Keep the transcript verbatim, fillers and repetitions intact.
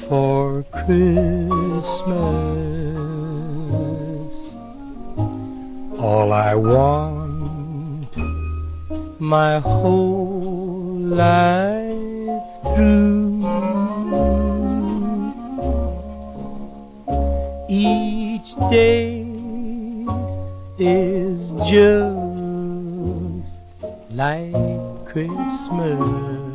for Christmas. All I want my whole life through. Each day is just like Christmas.